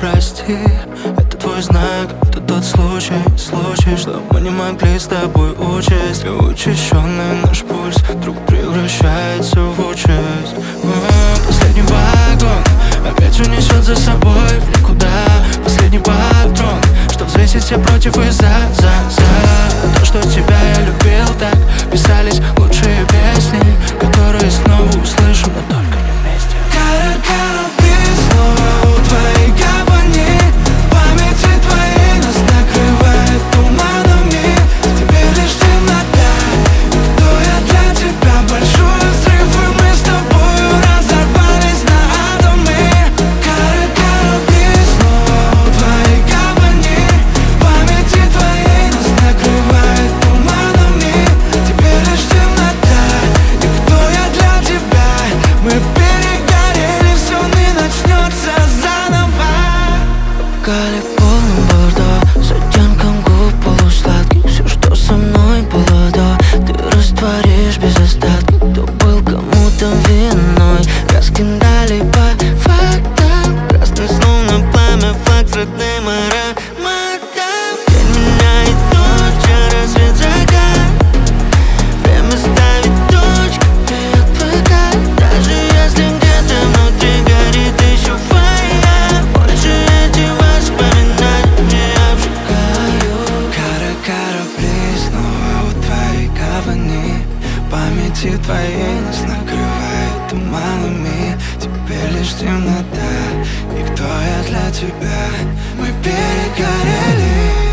прости. Это твой знак, это тот случай, что мы не могли с тобой учесть. И учащенный наш пульс вдруг превращается в участь. Последний вагон опять унесет за собой в никуда. Последний патрон, что взвесит все против и за. То, что тебя я любил так, писались лучшие песни, которые снова услышим, но только не вместе. Кара-кара, снова у твоей гавани. В памяти твоей нас накрывает туманами. Теперь лишь темнота. Кто я для тебя? Большой взрыв, и мы с тобою разорвались на атомы. Кара-кара, снова у твоей гавани. В памяти твоей нас накрывает туманами. Теперь лишь темнота. И кто я для тебя? Мы перегорели, все не начнется заново. Кали полным бордо, с оттенком губ полусладких. Все, что со мной было до, ты растворишь без остатка. Кто был кому-то виной, раскидали по фактам. Красный словно пламя, флаг с родным ароматом. День меняет ночь, а рассвет закат. Время ставит точку и отвыкать. Даже если где-то внутри горит еще фаер, больше эти воспоминания обжигают. Кара-кара, снова у твоей гавани. В памяти твоей нас накрывает туманами. Теперь лишь темнота. И кто я для тебя? Мы перегорели.